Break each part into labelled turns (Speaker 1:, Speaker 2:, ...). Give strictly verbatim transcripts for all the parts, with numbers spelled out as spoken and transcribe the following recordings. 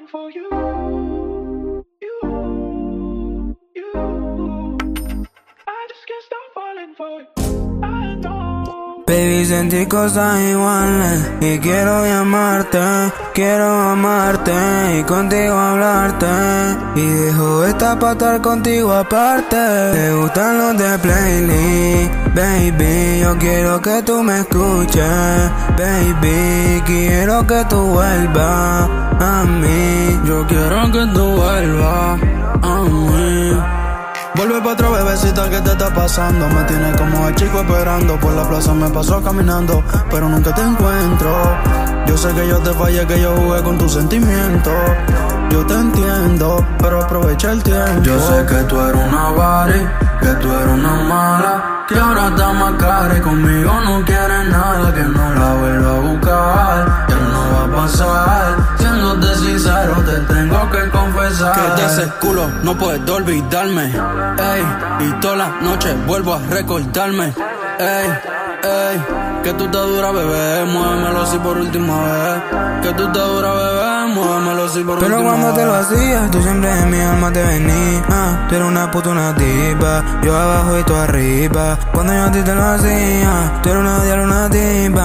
Speaker 1: for you, you, you. I just can't stop falling for you. I know.
Speaker 2: Baby, sentí cosas iguales y quiero llamarte, quiero amarte y contigo hablarte. Y dejo esta pa' estar contigo aparte. Te gustan los de playlist, baby, yo quiero que tú me escuches. Baby, quiero que tú vuelvas a mí.
Speaker 3: Yo quiero que tú vuelvas a mí. Vuelve pa' otro, bebecita, ¿qué te está pasando? Me tienes como el chico esperando. Por la plaza me pasó caminando, pero nunca te encuentro. Yo sé que yo te fallé, que yo jugué con tus sentimientos. Yo te entiendo, pero aprovecha el tiempo. Yo sé que tú eres una bari, que tú eres una mala, que ahora está más cara y conmigo no quieres nada. Que no la vuelva a buscar, que no va a pasar. Siéndote sincero, te tengo que confesar que de ese culo no puedo olvidarme. Ey, y toda la noche vuelvo a recordarme. Ey, ey, que tú te dura, bebé, muévemelo así por última vez. Que tú te dura, bebé, muévemelo así por
Speaker 2: Pero
Speaker 3: última vez.
Speaker 2: cuando te lo hacías, tú siempre en mi alma te venías. Ah, tú eres una puta, una tipa, yo abajo y tú arriba. Cuando yo a ti te lo hacía, tú eres una diabla, una tipa.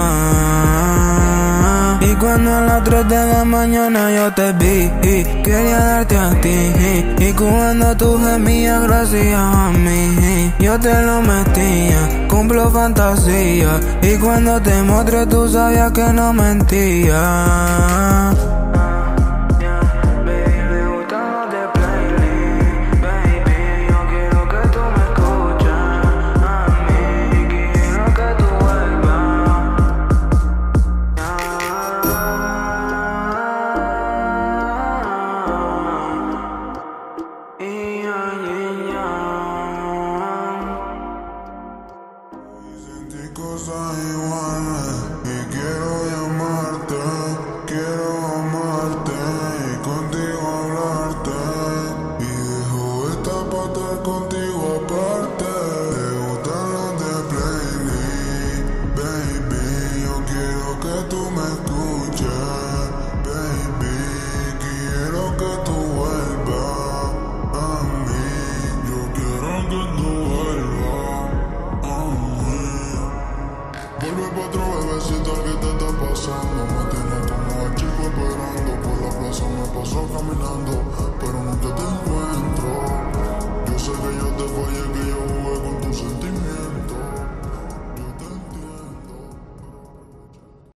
Speaker 2: Y cuando a las tres de la mañana yo te vi, quería darte a ti. Y cuando tú gemías gracias a mí, yo te lo metía, cumplo fantasía. Y cuando te mostré tú sabías que no mentía.
Speaker 4: Cosas iguales y quiero llamarte, quiero amarte y contigo hablarte. Y dejo esta pa' estar contigo aparte. Te gustan los de playlist, baby, yo quiero que tú me escuches. Baby, quiero que tú vuelvas a mí. Yo quiero que tú vuelvas a mí. Vuelve pa' otro, bebecita, ¿qué te está pasando? Me tienes como el chico esperando. Por la plaza me pasó caminando, pero nunca te encuentro. Yo sé que yo te fallé, que yo